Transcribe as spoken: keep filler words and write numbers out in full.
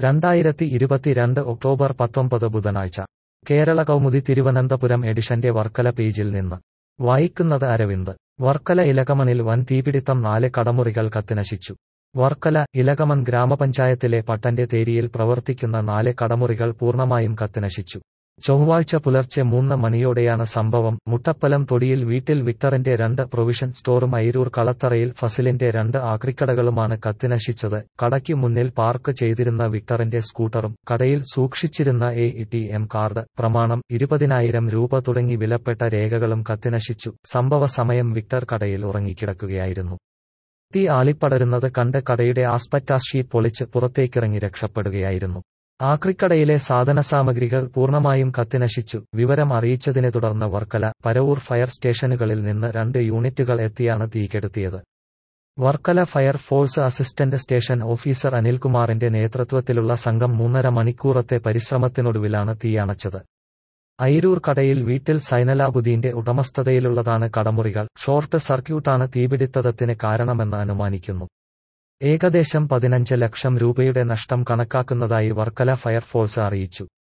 രണ്ടായിരത്തി ഇരുപത്തിരണ്ട് ഒക്ടോബർ പത്തൊമ്പത് ബുധനാഴ്ച കേരള കൗമുദി തിരുവനന്തപുരം എഡിഷന്റെ വർക്കല പേജിൽ നിന്ന് വായിക്കുന്നത് അരവിന്ദ്. വർക്കല ഇലകമണിൽ വൻ തീപിടിത്തം, നാല് കടമുറികൾ കത്തിനശിച്ചു. വർക്കല ഇലകമൺ ഗ്രാമപഞ്ചായത്തിലെ പട്ടന്റെ തേരിയിൽ പ്രവർത്തിക്കുന്ന നാല് കടമുറികൾ പൂർണ്ണമായും കത്തിനശിച്ചു. ചൊവ്വാഴ്ച പുലർച്ചെ മൂന്ന് മണിയോടെയാണ് സംഭവം. മുട്ടപ്പലം തൊടിയിൽ വീട്ടിൽ വിക്ടറിന്റെ രണ്ട് പ്രൊവിഷൻ സ്റ്റോറും അയിരൂർ കളത്തറയിൽ ഫസിലിന്റെ രണ്ട് ആക്രിക്കടകളുമാണ് കത്തിനശിച്ചത്. കടയ്ക്ക് മുന്നിൽ പാർക്ക് ചെയ്തിരുന്ന വിക്ടറിന്റെ സ്കൂട്ടറും കടയിൽ സൂക്ഷിച്ചിരുന്ന എ ടി എം കാർഡ്, പ്രമാണം, ഇരുപതിനായിരം രൂപ തുടങ്ങി വിലപ്പെട്ട രേഖകളും കത്തിനശിച്ചു. സംഭവ സമയം വിക്ടർ കടയിൽ ഉറങ്ങിക്കിടക്കുകയായിരുന്നു. തീ ആളിപ്പടരുന്നത് കണ്ട് കടയുടെ ആസ്പെറ്റാസ് ഷീറ്റ് പൊളിച്ച് പുറത്തേക്കിറങ്ങി രക്ഷപ്പെടുകയായിരുന്നു. ആക്രിക്കടയിലെ സാധനസാമഗ്രികൾ പൂർണ്ണമായും കത്തിനശിച്ചു. വിവരം അറിയിച്ചതിനെ തുടർന്ന് വർക്കല, പരവൂർ ഫയർ സ്റ്റേഷനുകളിൽ നിന്ന് രണ്ട് യൂണിറ്റുകൾ എത്തിയാണ് തീകെടുത്തിയത്. Varkala fire force assistant station officer അനിൽകുമാറിന്റെ നേതൃത്വത്തിലുള്ള സംഘം മൂന്നര മണിക്കൂറത്തെ പരിശ്രമത്തിനൊടുവിലാണ് തീയണച്ചത്. അയിരൂർ കടയിൽ വീട്ടിൽ സൈനലാബുദ്ദീന്റെ ഉടമസ്ഥതയിലുള്ളതാണ് കടമുറികൾ. ഷോർട്ട് സർക്യൂട്ടാണ് തീപിടിത്തത്തിന് കാരണമെന്ന് അനുമാനിക്കുന്നു. ഏകദേശം പതിനഞ്ച് ലക്ഷം രൂപയുടെ നഷ്ടം കണക്കാക്കുന്നതായി വർക്കല ഫയർഫോഴ്സ് അറിയിച്ചു.